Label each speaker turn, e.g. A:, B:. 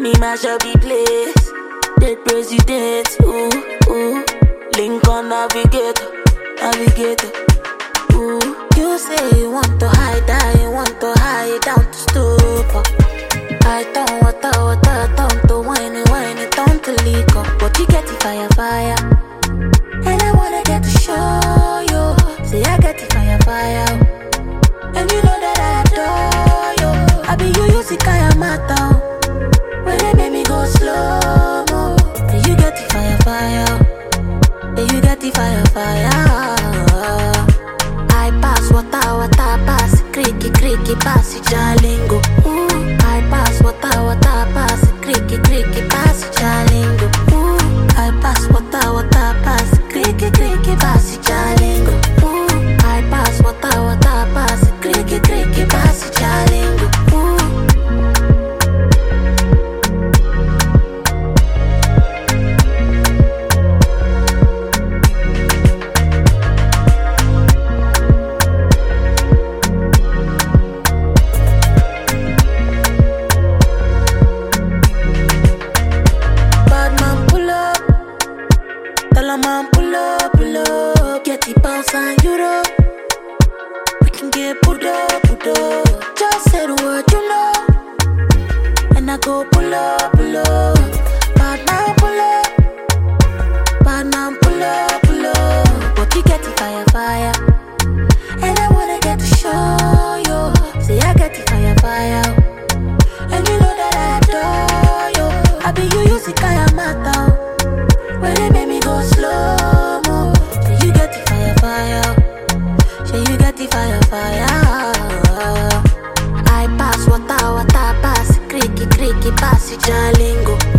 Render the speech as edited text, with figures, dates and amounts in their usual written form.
A: Me mash up the place. Dead president, ooh. Lincoln navigator, ooh. You say you want to hide, I want to hide down to stupor. I don't water, turn to whiny, turn to leak up. But you get the fire. And I wanna get to show you. Say I get the fire. And you know that I adore you. I be you use the kaya mata. When they make me go slow mo. And you get the fire. And you get the fire. I pass water, pass creaky, pass it jalingo. Ooh, I pass water, pass creaky, pass it jalingo. Ooh, I pass water, pass creaky, pass it jalingo. Ooh, I pass water, pass creaky, pass it jalingo. Ooh. Man, pull up, get the pounds and euro. We can get put up. Just say the word, you know. And I go pull up. Bad man, pull up. But you get the fire. And I wanna get to show you. Say I get the fire. And you know that I adore you. I be you use the kaya mata. When they make me go slow mo. Say you get the fire. Say you get the fire. I pass water, pass creaky, pass it jalingo.